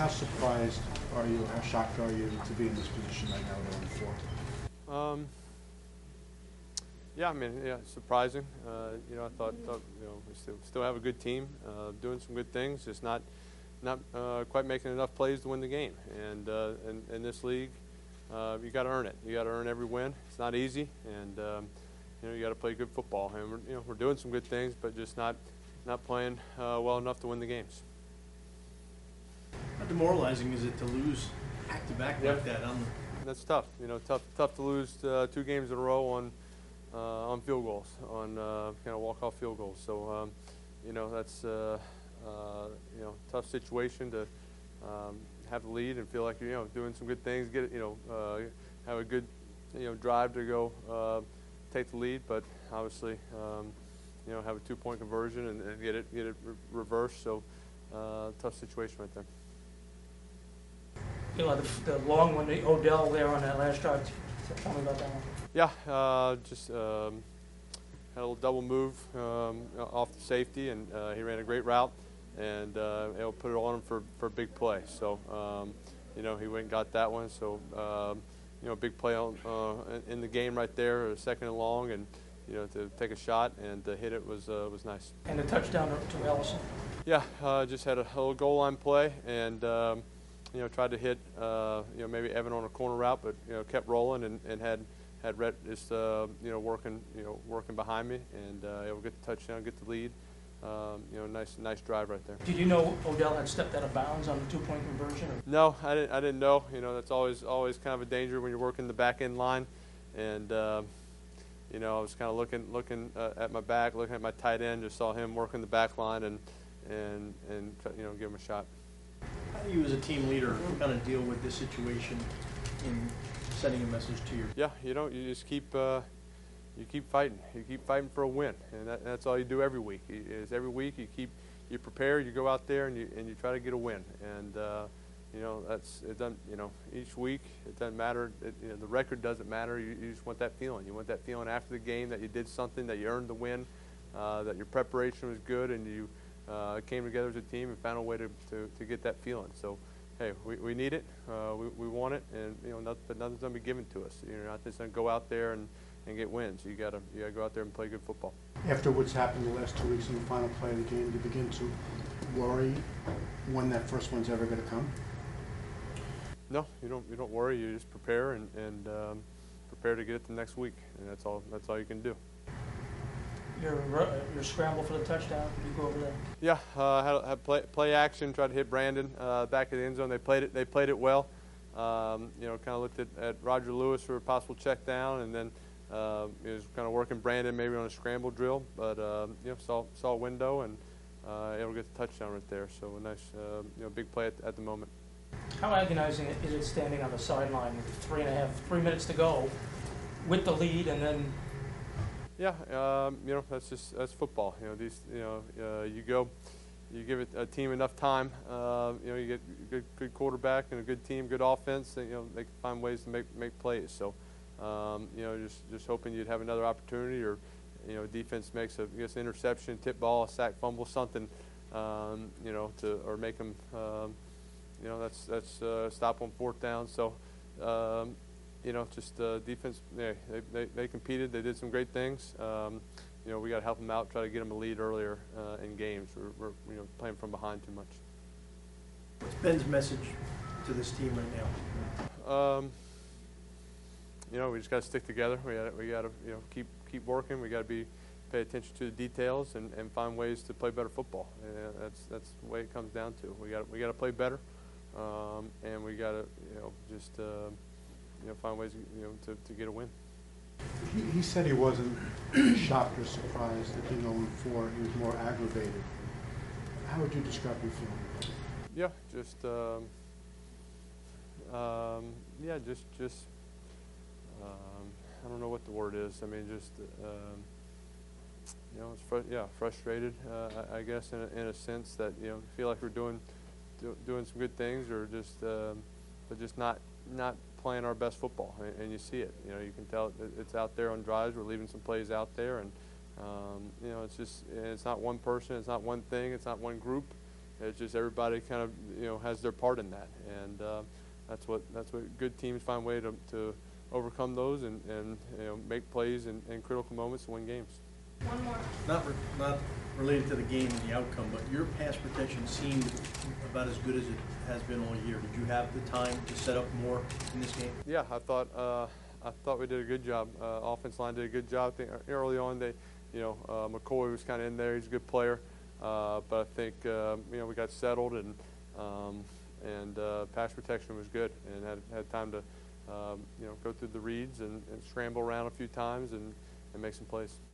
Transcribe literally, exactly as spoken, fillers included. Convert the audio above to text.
How surprised are you, how shocked are you to be in this position right now, going four? Um, yeah, I mean, yeah, surprising. Uh, you know, I thought, thought you know, we still still have a good team, uh, doing some good things, just not not uh, quite making enough plays to win the game. And uh, in, in this league, uh, you got to earn it. You got to earn every win. It's not easy, and um, you know, you got to play good football. And we're, you know, we're doing some good things, but just not not playing uh, well enough to win the games. How demoralizing is it to lose back to back Yep. like that? I'm, That's tough. You know, tough tough to lose uh, two games in a row on uh, on field goals, on uh, kind of walk off field goals. So, um, you know, that's uh, uh, you know, tough situation to um, have the lead and feel like you're, you know, doing some good things. Get it, you know, uh, have a good, you know, drive to go uh, take the lead, but obviously, um, you know, have a two-point conversion and, and get it get it re reversed. So, uh, tough situation right there. You know, the, the long one, the Odell there on that last drive. Tell me about that one. Yeah, uh, just um, had a little double move um, off the safety, and uh, he ran a great route, and uh, able to put it on him for, for a big play. So, um, you know, he went and got that one. So, um, you know, big play on, uh, in the game right there, a second and long, and you know, to take a shot and to hit it was uh, was nice. And the touchdown to, to Ellison. Yeah, uh, just had a little goal line play, and um, you know, tried to hit uh, you know, maybe Evan on a corner route, but you know, kept rolling and, and had had Rhett just uh, you know, working you know working behind me, and uh, able to get the touchdown, get the lead. Um, you know, nice nice drive right there. Did you know Odell had stepped out of bounds on the two-point conversion? Or? No, I didn't. I didn't know. You know, that's always always kind of a danger when you're working the back end line, and uh, you know, I was kind of looking looking uh, at my back, looking at my tight end, just saw him working the back line, and and and you know, give him a shot. how do you as a team leader kind of deal with this situation in sending a message to your Yeah, you know, you just keep uh, you keep fighting. You keep fighting for a win, and that, that's all you do every week. Is every week you keep you prepare, you go out there and you and you try to get a win. And uh, you know, that's it. Doesn't you know, each week it doesn't matter. It, you know, the record doesn't matter. You, you just want that feeling. You want that feeling after the game that you did something, that you earned the win, uh, that your preparation was good, and you uh, came together as a team and found a way to to, to get that feeling. So. Hey, we, we need it, uh, we, we want it, and you know, not, but nothing's going to be given to us. You're not just going to go out there and, and get wins. You got to you got to go out there and play good football. After what's happened the last two weeks in the final play of the game, do you begin to worry when that first one's ever going to come? No, you don't. You don't worry. You just prepare and, and um, prepare to get it the next week, and that's all. That's all you can do. Your, your scramble for the touchdown, could you go over that? Yeah, uh, had, had play, play action, tried to hit Brandon uh, back of the end zone. They played it. They played it well. Um, you know, kind of looked at, at Roger Lewis for a possible check down, and then uh, he was kind of working Brandon maybe on a scramble drill. But uh, you know, saw saw a window and uh, able to get the touchdown right there. So a nice, uh, you know, big play at, at the moment. How agonizing is it standing on the sideline with three and a half, three minutes to go, with the lead, and then? Yeah, um, you know, that's just that's football. You know, these, you know, uh, you go, you give it a team enough time. Uh, you know, you get a good, good quarterback and a good team, good offense. And, you know, they can find ways to make make plays. So, um, you know, just just hoping you'd have another opportunity, or, you know, defense makes a I guess interception, tip ball, a sack, fumble, something, um, you know, to or make them, um, you know, that's that's uh, stop on fourth down. So. Um, You know, just uh, defense. Yeah, they, they they competed. They did some great things. Um, you know, we got to help them out. Try to get them a lead earlier uh, in games. We're, we're you know playing from behind too much. what's Ben's message to this team right now? Um, you know, we just got to stick together. We got we got to you know keep keep working. We got to be pay attention to the details and, and find ways to play better football. And that's that's the way it comes down to. We got we got to play better, um, and we got to you know just. Uh, You know, find ways, you know, to, to get a win. He, he said he wasn't shocked or surprised at being oh and four. He was more aggravated. How would you describe your feeling? Yeah, just um, um, yeah, just just um, I don't know what the word is. I mean, just um, you know, it's fr yeah, frustrated. Uh, I, I guess in a, in a sense that you know, feel like we're doing do, doing some good things, or just um, but just not not. playing our best football, and, and you see it. You know, you can tell it, it's out there on drives. We're leaving some plays out there, and um, you know, it's just it's not one person, it's not one thing, it's not one group. It's just everybody kind of, you know, has their part in that, and uh, that's what that's what good teams find a way to, to overcome those and, and you know, make plays in, in critical moments to win games. One more. Not, re- not related to the game and the outcome, but your pass protection seemed about as good as it has been all year. Did you have the time to set up more in this game? Yeah, I thought uh, I thought we did a good job. Uh, offense line did a good job. I think early on they, you know, uh, McCoy was kind of in there. He's a good player, uh, but I think uh, you know we got settled and um, and uh, pass protection was good and had had time to um, you know go through the reads and, and scramble around a few times and, and make some plays.